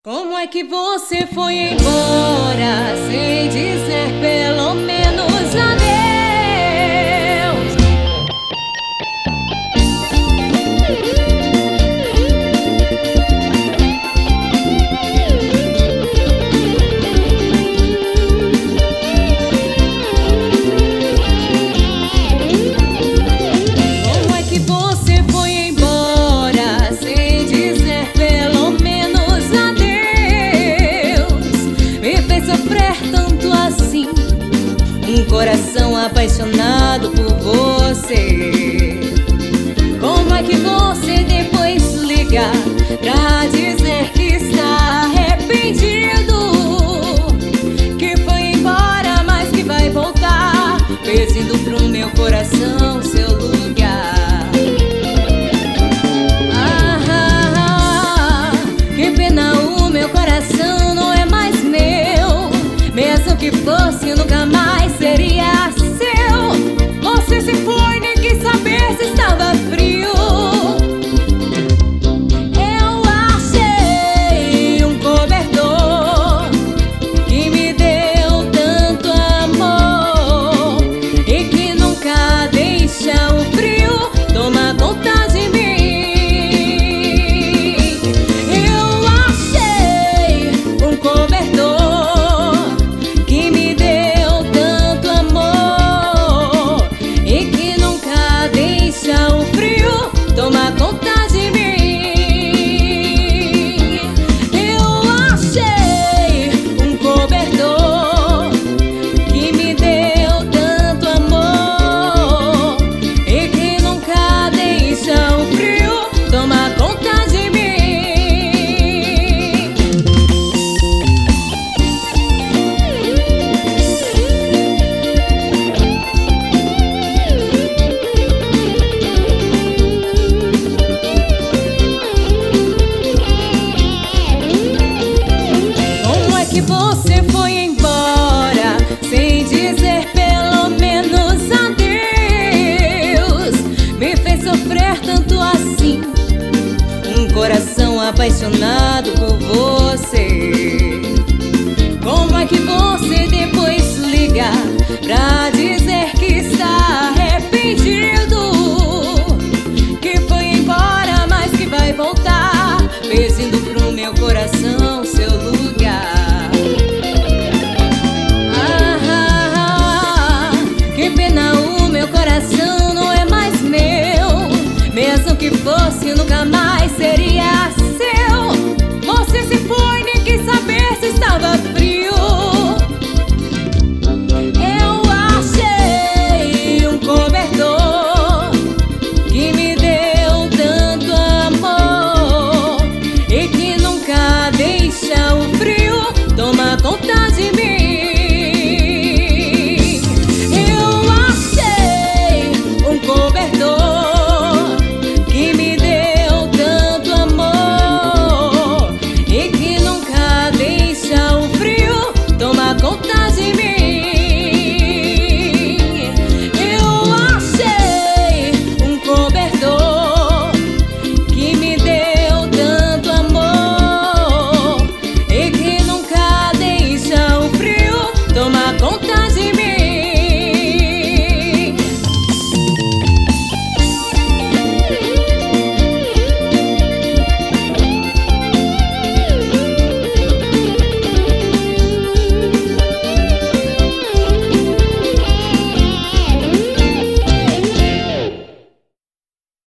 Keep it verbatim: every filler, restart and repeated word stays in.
Como é que você foi embora sem dizer pelo menos adeus? Como é que você foi embora sem dizer pelo menos adeus? Me fez sofrer tanto assim, um coração apaixonado por você. Como é que você depois liga pra dizer que está arrependido, que foi embora, mas que vai voltar, pedindo pro meu coração seu lugar? Ah, ah, ah, que pena, o meu coração não é mais meu. Mesmo que fosse, nunca mais seria seu. Você se foi, nem quis saber se estava frio. Eu achei um cobertor que me deu tanto amor e que nunca deixa o frio tomar conta de mim. Eu achei um cobertor que me deu tanto amor e que nunca deixa o frio tomar conta de mim. Eu achei um cobertor que me deu tanto amor e que nunca deixa o frio tomar conta de mim. Como é que você foi embora sem dizer pelo menos adeus? Me fez sofrer tanto assim, um coração apaixonado por você. Como é que você depois liga pra dizer que está arrependido, que foi embora, mas que vai voltar, pedindo pro meu coração seu lugar? Ah, ah, ah, que pena, o meu coração não é mais meu. Mesmo que fosse, nunca mais seria seu. Você se foi, nem quis saber se estava frio. Eu achei um cobertor que me deu tanto amor e que nunca deixa o frio tomar conta de mim. Eu achei um cobertor que me deu tanto amor e que nunca